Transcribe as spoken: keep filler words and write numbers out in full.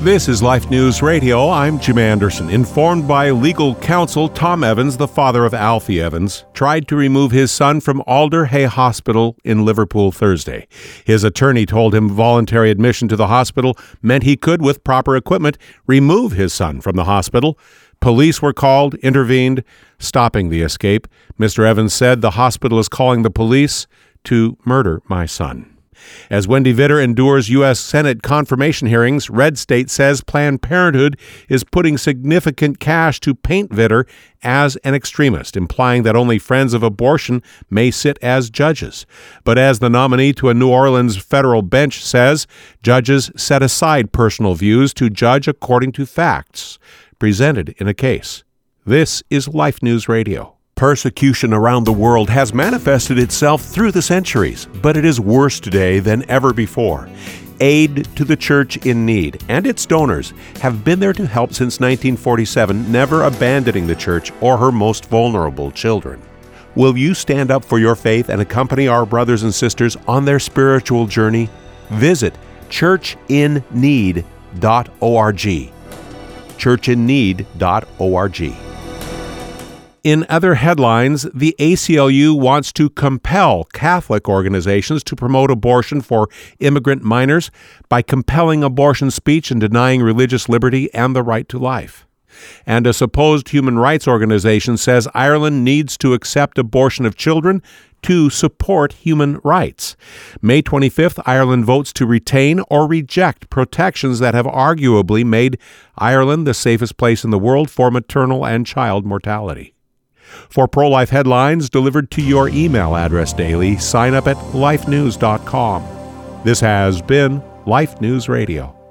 This is Life News Radio. I'm Jim Anderson. Informed by legal counsel, Tom Evans, the father of Alfie Evans, tried to remove his son from Alder Hey Hospital in Liverpool Thursday. His attorney told him voluntary admission to the hospital meant he could, with proper equipment, remove his son from the hospital. Police were called, intervened, stopping the escape. Mister Evans said the hospital is calling the police to murder my son. As Wendy Vitter endures U S Senate confirmation hearings, Red State says Planned Parenthood is putting significant cash to paint Vitter as an extremist, implying that only friends of abortion may sit as judges. But as the nominee to a New Orleans federal bench says, judges set aside personal views to judge according to facts presented in a case. This is Life News Radio. Persecution around the world has manifested itself through the centuries, but it is worse today than ever before. Aid to the Church in Need and its donors have been there to help since nineteen forty-seven, never abandoning the Church or her most vulnerable children. Will you stand up for your faith and accompany our brothers and sisters on their spiritual journey? Visit church in need dot org. church in need dot org. In other headlines, the A C L U wants to compel Catholic organizations to promote abortion for immigrant minors by compelling abortion speech and denying religious liberty and the right to life. And a supposed human rights organization says Ireland needs to accept abortion of children to support human rights. May twenty-fifth, Ireland votes to retain or reject protections that have arguably made Ireland the safest place in the world for maternal and child mortality. For pro-life headlines delivered to your email address daily, sign up at life news dot com. This has been Life News Radio.